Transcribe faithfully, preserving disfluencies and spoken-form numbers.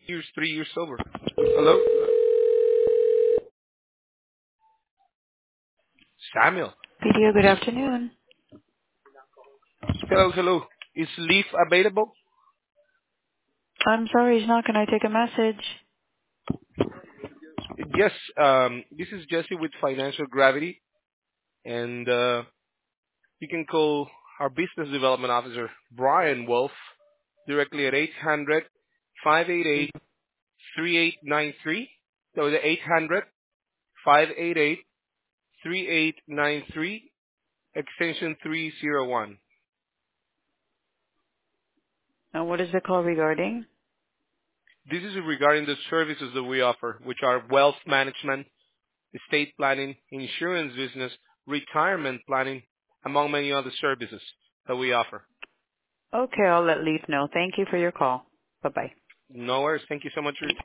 years, three years sober. Hello? Samuel. Video, good afternoon. Hello, hello. Is Leaf available? I'm sorry, he's not. Can I take a message? Yes, um, this is Jesse with Financial Gravity, and uh, you can call our Business Development Officer, Brian Wolf, directly at eight hundred, five eight eight, three eight nine three. So the eight hundred, five eight eight, three eight nine three, extension three zero one. And what is the call regarding? This is regarding the services that we offer, which are wealth management, estate planning, insurance business, retirement planning, among many other services that we offer. Okay, I'll let Leaf know. Thank you for your call. Bye-bye. No worries. Thank you so much for your